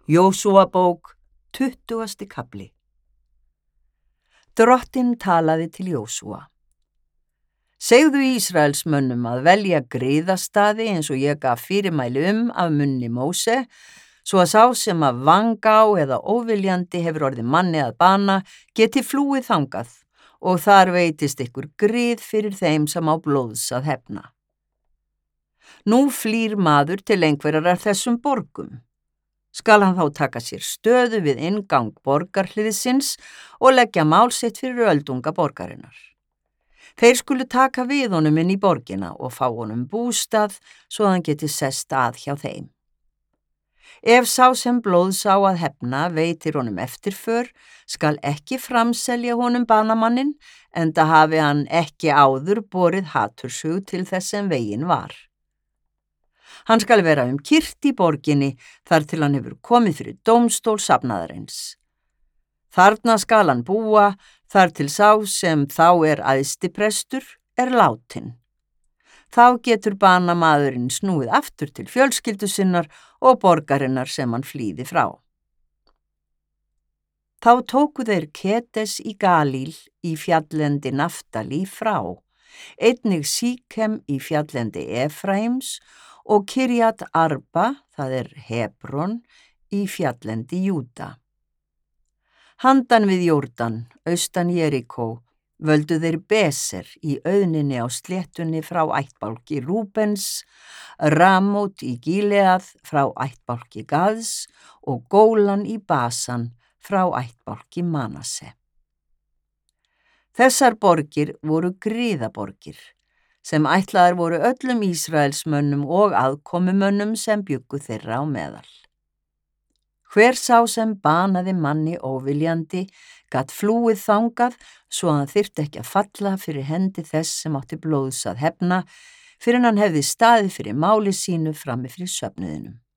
Jósúabók, 20. kafli. Drottinn talaði til Jósúa. Segðu Ísraelsmönnum að velja griðastaði eins og ég gaf fyrirmæli af munni Móse, svo að sá sem af vangá eða óviljandi hefur orðið manni að bana geti flúið þangað og þar veitist ykkur grið fyrir þeim sem á blóðs að hefna. Nú flýr maður til einhverjar af þessum borgum. Skal hann þá taka sér stöðu við inngang borgarhliðsins og leggja mál sitt fyrir öldunga borgarinnar. Þeir skulu taka við honum inn í borgina og fá honum bústað svo hann geti sest að hjá þeim. Ef sá sem blóðs á að hefna veitir honum eftirför, skal ekki framselja honum banamanninn, enda hafi hann ekki áður borið haturshug til þess sem veginn var. Hann skal vera kyrrt í borginni þar til hann hefur komið fyrir dómstól safnaðarins. Þarna skal hann búa þar til sá sem þá æðstiprestur látinn. Þá getur banamaðurinn snúið aftur til fjölskyldu sinnar og borgarinnar sem hann flýði frá. Þá tóku þeir Kedes í Galíl í fjalllendi Naftali frá, einnig Síkem í fjalllendi Efraims og Kirjat Arba, það Hebron, í fjalllendi Júda. Handan við Jórdan, austan Jerikó, völdu þeir Beser í auðninni á sléttunni frá ættbálki Rúbens, Ramót í Gíleað frá ættbálki Gads og Gólan í Basan frá ættbálki Manasse. Þessar borgir voru griðaborgir, sem ætlaðar voru öllum Ísraelsmönnum og aðkomumönnum sem bjuggu þeirra á meðal. Hver sá sem banaði manni óviljandi gat flúið þangað svo hann þyrfti ekki að falla fyrir hendi þess sem átti blóðs að hefna, fyrir hann hefði staðið fyrir máli sínu frammi fyrir söfnuðinum.